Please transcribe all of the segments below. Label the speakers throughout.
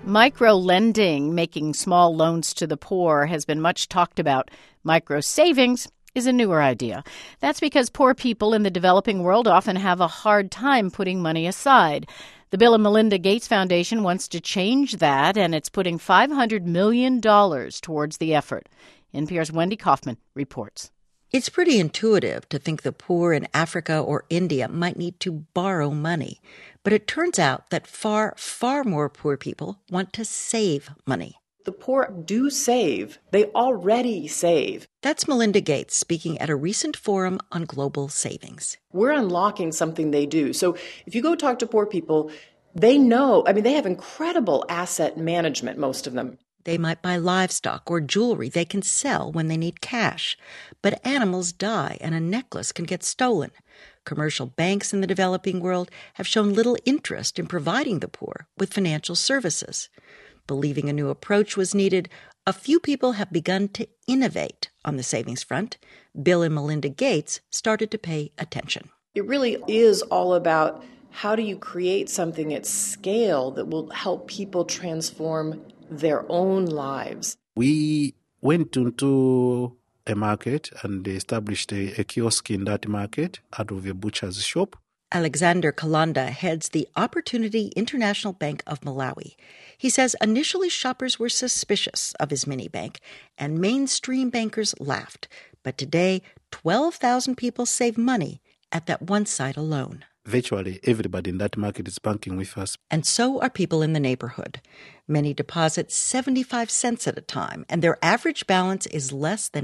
Speaker 1: Micro-lending, making small loans to the poor, has been much talked about. Micro-savings is a newer idea. That's because poor people in the developing world often have a hard time putting money aside. The Bill and Melinda Gates Foundation wants to change that, and it's putting $500 million towards the effort. NPR's Wendy Kaufman reports.
Speaker 2: It's pretty intuitive to think the poor in Africa or India might need to borrow money. But it turns out that far, far more poor people want to save money.
Speaker 3: The poor do save. They already save.
Speaker 2: That's Melinda Gates speaking at a recent forum on global savings.
Speaker 3: We're unlocking something they do. So if you go talk to poor people, they know, they have incredible asset management, most of them.
Speaker 2: They might buy livestock or jewelry they can sell when they need cash. But animals die and a necklace can get stolen. Commercial banks in the developing world have shown little interest in providing the poor with financial services. Believing a new approach was needed, a few people have begun to innovate on the savings front. Bill and Melinda Gates started to pay attention.
Speaker 3: It really is all about how do you create something at scale that will help people transform their own lives.
Speaker 4: We went into a market and established a kiosk in that market out of a butcher's shop.
Speaker 2: Alexander Kalanda heads the Opportunity International Bank of Malawi. He says initially shoppers were suspicious of his mini bank, and mainstream bankers laughed. But today, 12,000 people save money at that one site alone.
Speaker 4: Virtually everybody in that market is banking with us.
Speaker 2: And so are people in the neighborhood. Many deposit 75 cents at a time, and their average balance is less than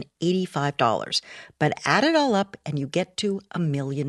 Speaker 2: $85. But add it all up, and you get to $1 million.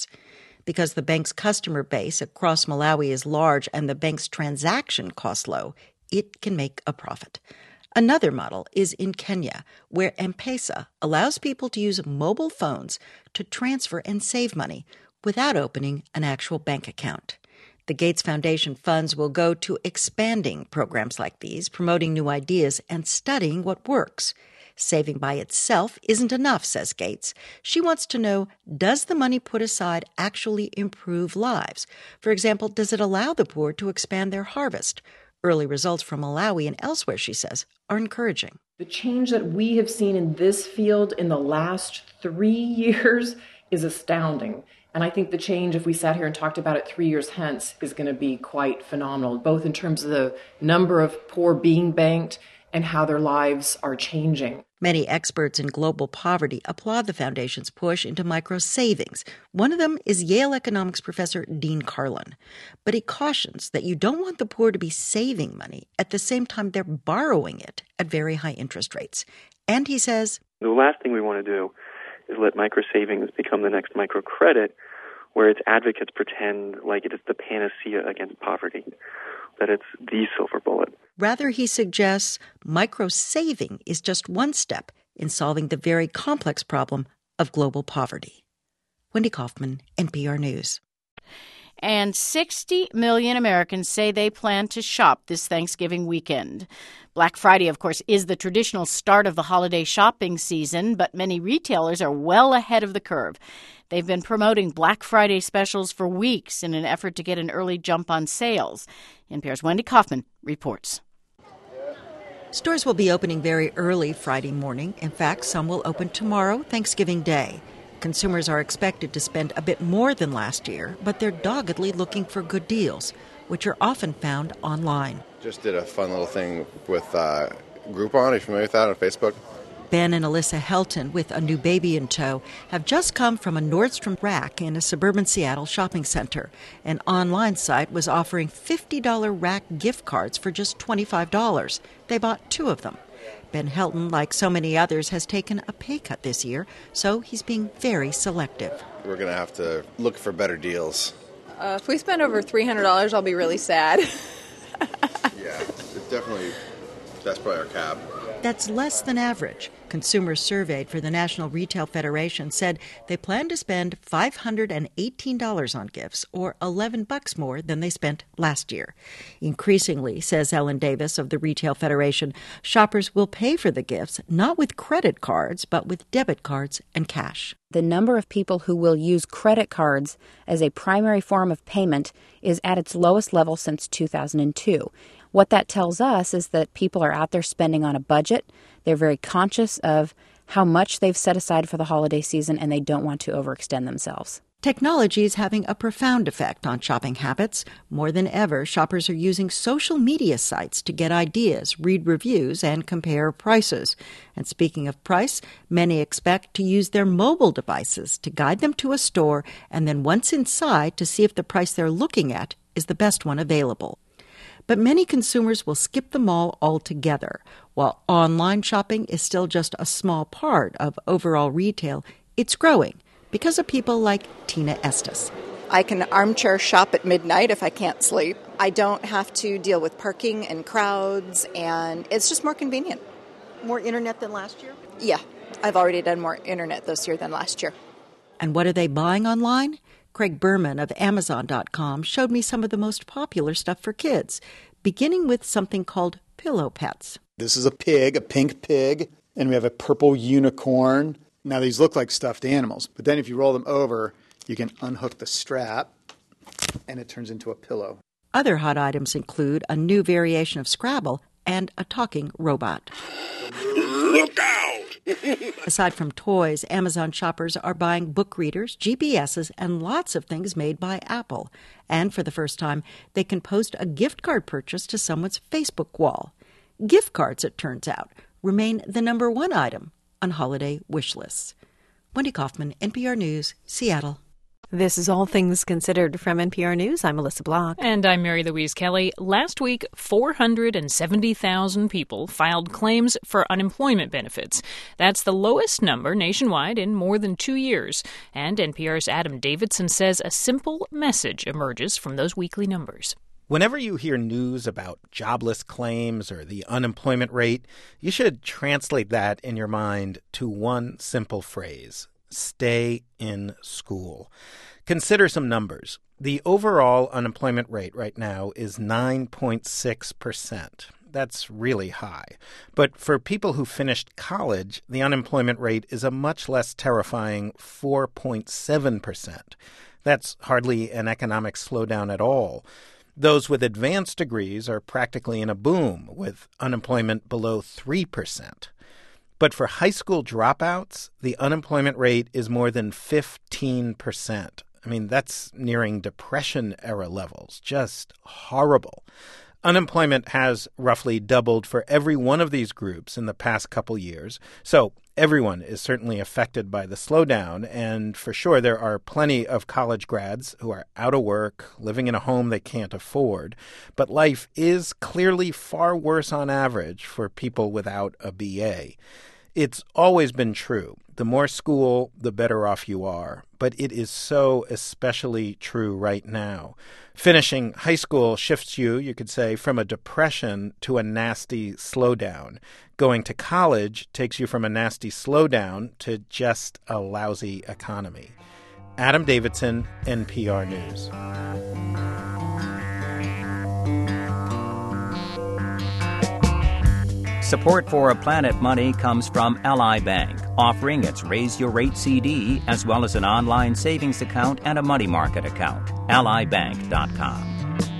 Speaker 2: Because the bank's customer base across Malawi is large and the bank's transaction costs low, it can make a profit. Another model is in Kenya, where M-Pesa allows people to use mobile phones to transfer and save money without opening an actual bank account. The Gates Foundation funds will go to expanding programs like these, promoting new ideas and studying what works. Saving by itself isn't enough, says Gates. She wants to know, does the money put aside actually improve lives? For example, does it allow the poor to expand their harvest? Early results from Malawi and elsewhere, she says, are encouraging.
Speaker 3: The change that we have seen in this field in the last 3 years is astounding. And I think the change, if we sat here and talked about it 3 years hence, is going to be quite phenomenal, both in terms of the number of poor being banked and how their lives are changing.
Speaker 2: Many experts in global poverty applaud the foundation's push into micro-savings. One of them is Yale economics professor Dean Carlin. But he cautions that you don't want the poor to be saving money at the same time they're borrowing it at very high interest rates. And he says,
Speaker 5: the last thing we want to do is let micro-savings become the next microcredit, where its advocates pretend like it is the panacea against poverty, that it's the silver bullet.
Speaker 2: Rather, he suggests micro-saving is just one step in solving the very complex problem of global poverty. Wendy Kaufman, NPR News.
Speaker 1: And 60 million Americans say they plan to shop this Thanksgiving weekend. Black Friday, of course, is the traditional start of the holiday shopping season, but many retailers are well ahead of the curve. They've been promoting Black Friday specials for weeks in an effort to get an early jump on sales. NPR's Wendy Kaufman reports.
Speaker 2: Stores will be opening very early Friday morning. In fact, some will open tomorrow, Thanksgiving Day. Consumers are expected to spend a bit more than last year, but they're doggedly looking for good deals, which are often found online.
Speaker 6: Just did a fun little thing with Groupon. Are you familiar with that on Facebook?
Speaker 2: Ben and Alyssa Helton, with a new baby in tow, have just come from a Nordstrom rack in a suburban Seattle shopping center. An online site was offering $50 rack gift cards for just $25. They bought 2 of them. Ben Helton, like so many others, has taken a pay cut this year, so he's being very selective.
Speaker 6: We're going to have to look for better deals.
Speaker 7: If we spend over $300, I'll be really sad.
Speaker 6: Yeah, that's probably our cap.
Speaker 2: That's less than average. Consumers surveyed for the National Retail Federation said they plan to spend $518 on gifts, or $11 more than they spent last year. Increasingly, says Ellen Davis of the Retail Federation, shoppers will pay for the gifts not with credit cards, but with debit cards and cash.
Speaker 8: The number of people who will use credit cards as a primary form of payment is at its lowest level since 2002. What that tells us is that people are out there spending on a budget. They're very conscious of how much they've set aside for the holiday season, and they don't want to overextend themselves.
Speaker 2: Technology is having a profound effect on shopping habits. More than ever, shoppers are using social media sites to get ideas, read reviews, and compare prices. And speaking of price, many expect to use their mobile devices to guide them to a store and then once inside to see if the price they're looking at is the best one available. But many consumers will skip the mall altogether. While online shopping is still just a small part of overall retail, it's growing because of people like Tina Estes.
Speaker 9: I can armchair shop at midnight if I can't sleep. I don't have to deal with parking and crowds, and it's just more convenient.
Speaker 2: More internet than last year?
Speaker 9: Yeah, I've already done more internet this year than last year.
Speaker 2: And what are they buying online? Craig Berman of Amazon.com showed me some of the most popular stuff for kids, beginning with something called Pillow Pets.
Speaker 10: This is a pig, a pink pig, and we have a purple unicorn. Now, these look like stuffed animals, but then if you roll them over, you can unhook the strap, and it turns into a pillow.
Speaker 2: Other hot items include a new variation of Scrabble and a talking robot.
Speaker 11: Look out!
Speaker 2: Aside from toys, Amazon shoppers are buying book readers, GPSs, and lots of things made by Apple. And for the first time, they can post a gift card purchase to someone's Facebook wall. Gift cards, it turns out, remain the number one item on holiday wish lists. Wendy Kaufman, NPR News, Seattle.
Speaker 12: This is All Things Considered from NPR News. I'm Melissa Block.
Speaker 13: And I'm Mary Louise Kelly. Last week, 470,000 people filed claims for unemployment benefits. That's the lowest number nationwide in more than 2 years. And NPR's Adam Davidson says a simple message emerges from those weekly numbers.
Speaker 14: Whenever you hear news about jobless claims or the unemployment rate, you should translate that in your mind to one simple phrase: stay in school. Consider some numbers. The overall unemployment rate right now is 9.6%. That's really high. But for people who finished college, the unemployment rate is a much less terrifying 4.7%. That's hardly an economic slowdown at all. Those with advanced degrees are practically in a boom, with unemployment below 3%. But for high school dropouts, the unemployment rate is more than 15%. I mean, that's nearing Depression-era levels. Just horrible. Unemployment has roughly doubled for every one of these groups in the past couple years. So everyone is certainly affected by the slowdown. And for sure, there are plenty of college grads who are out of work, living in a home they can't afford. But life is clearly far worse on average for people without a BA. It's always been true. The more school, the better off you are. But it is so especially true right now. Finishing high school shifts you could say, from a depression to a nasty slowdown. Going to college takes you from a nasty slowdown to just a lousy economy. Adam Davidson, NPR News.
Speaker 15: Support for Planet Money comes from Ally Bank, offering its Raise Your Rate CD as well as an online savings account and a money market account. AllyBank.com.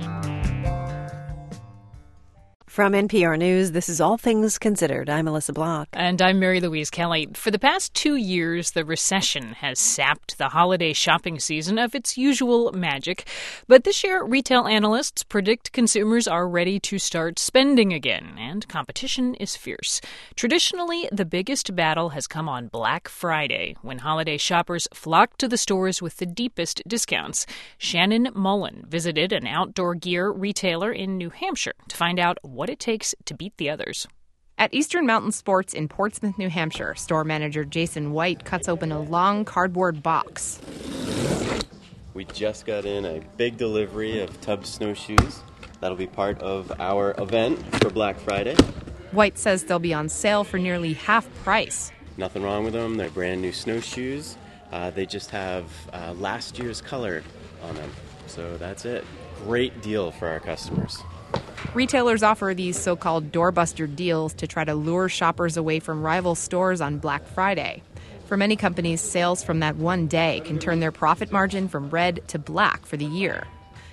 Speaker 12: From NPR News, this is All Things Considered. I'm Melissa Block.
Speaker 13: And I'm Mary Louise Kelly. For the past 2 years, the recession has sapped the holiday shopping season of its usual magic. But this year, retail analysts predict consumers are ready to start spending again, and competition is fierce. Traditionally, the biggest battle has come on Black Friday, when holiday shoppers flock to the stores with the deepest discounts. Shannon Mullen visited an outdoor gear retailer in New Hampshire to find out what it takes to beat the others.
Speaker 16: At Eastern Mountain Sports in Portsmouth, New Hampshire, store manager Jason White cuts open a long cardboard box.
Speaker 17: We just got in a big delivery of Tubbs snowshoes. That'll be part of our event for Black Friday.
Speaker 16: White says they'll be on sale for nearly half price.
Speaker 17: Nothing wrong with them. They're brand new snowshoes. They just have last year's color on them. So that's it. Great deal for our customers.
Speaker 16: Retailers offer these so-called doorbuster deals to try to lure shoppers away from rival stores on Black Friday. For many companies, sales from that one day can turn their profit margin from red to black for the year.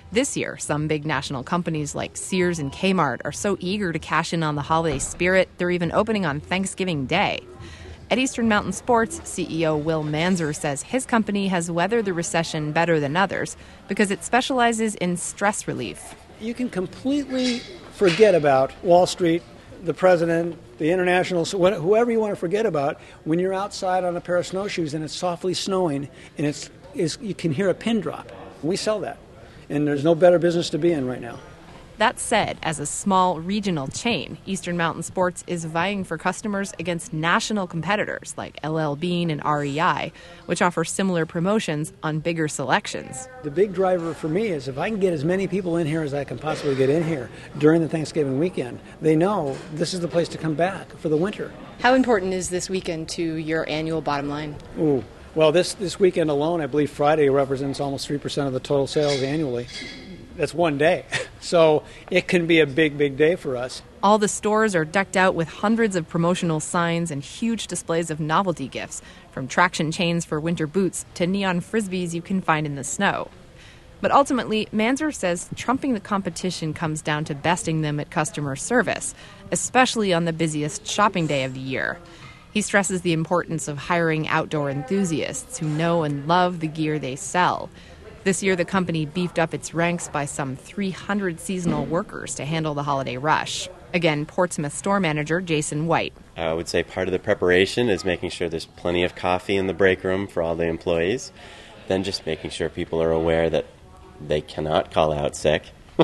Speaker 16: This year, some big national companies like Sears and Kmart are so eager to cash in on the holiday spirit, they're even opening on Thanksgiving Day. At Eastern Mountain Sports, CEO Will Manzer says his company has weathered the recession better than others because it specializes in stress relief.
Speaker 18: You can completely forget about Wall Street, the president, the international, whoever you want to forget about, when you're outside on a pair of snowshoes and it's softly snowing and you can hear a pin drop. We sell that, and there's no better business to be in right now.
Speaker 16: That said, as a small regional chain, Eastern Mountain Sports is vying for customers against national competitors like LL Bean and REI, which offer similar promotions on bigger selections.
Speaker 18: The big driver for me is if I can get as many people in here as I can possibly get in here during the Thanksgiving weekend, they know this is the place to come back for the winter.
Speaker 19: How important is this weekend to your annual bottom line?
Speaker 18: Ooh. Well, this weekend alone, I believe Friday represents almost 3% of the total sales annually. That's one day. So it can be a big, big day for us.
Speaker 16: All the stores are decked out with hundreds of promotional signs and huge displays of novelty gifts, from traction chains for winter boots to neon frisbees you can find in the snow. But ultimately, Manzer says trumping the competition comes down to besting them at customer service, especially on the busiest shopping day of the year. He stresses the importance of hiring outdoor enthusiasts who know and love the gear they sell. This year, the company beefed up its ranks by some 300 seasonal workers to handle the holiday rush. Again, Portsmouth store manager Jason White.
Speaker 17: I would say part of the preparation is making sure there's plenty of coffee in the break room for all the employees. Then just making sure people are aware that they cannot call out sick.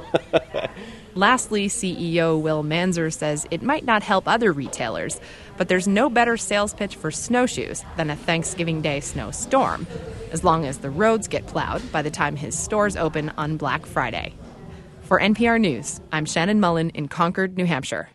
Speaker 16: Lastly, CEO Will Manzer says it might not help other retailers, but there's no better sales pitch for snowshoes than a Thanksgiving Day snowstorm, as long as the roads get plowed by the time his stores open on Black Friday. For NPR News, I'm Shannon Mullen in Concord, New Hampshire.